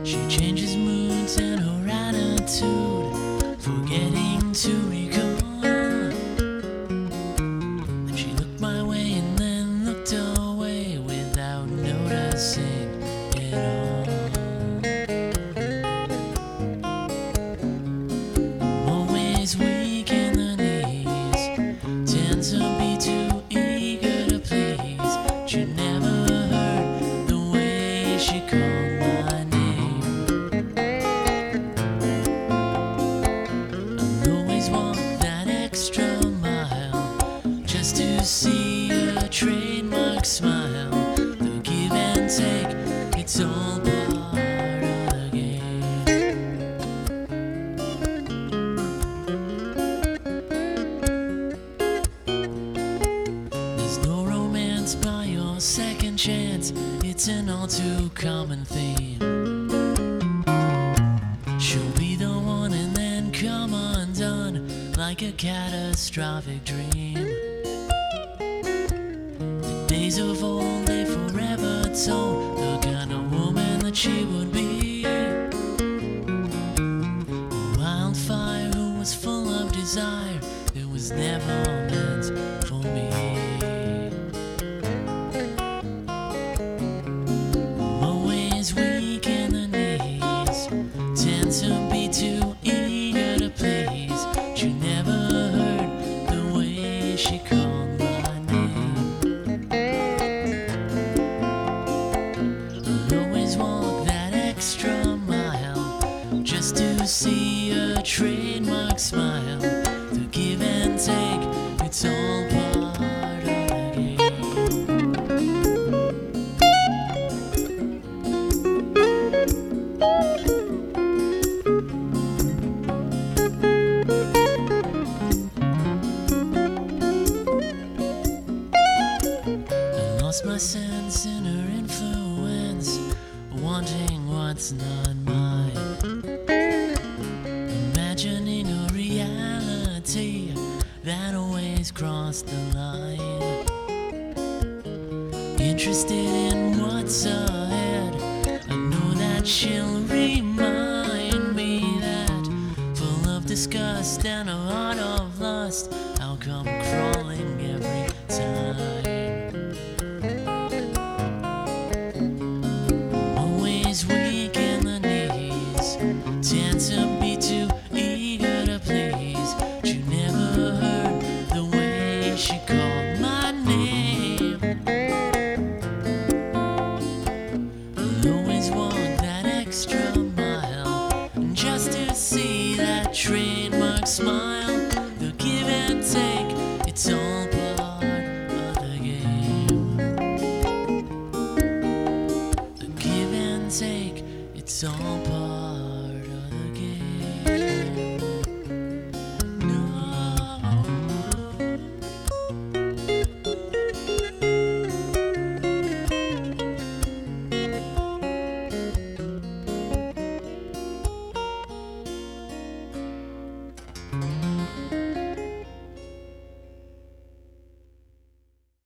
She changes moods and her attitude, forgetting to recall. And she looked my way and then looked away without noticing it all. I'm always weak in the knees, tend to be too eager to please. But you never heard the way she called my name. I'll always walk that extra mile just to see a trademark smile. The give and take, it's all part of the game. There's no romance by your second chance, it's an all too common theme. She'll be the one and then come undone like a catastrophic dream. The days of old, they forever told the kind of woman that she would be. A wildfire who was full of desire, it was never meant for me. I'm always weak in the knees, tend to be too eager to please. But you never heard the way she called my name. I'll always walk that extra mile just to see a trademark smile. The give and take, it's all part of the game. I lost my sense in her influence, wanting what's not mine, imagining a reality that always crossed the line. Interested in what's ahead, I know that she'll remind me that, full of disgust and a heart of lust, I'll come crawling every time. Always weak in the knees, tend to be too eager to please. But you never heard the way she called my name. I'll always walk that extra mile just to see that trademark smile. The give and take, it's all part of the game. The give and take, it's all part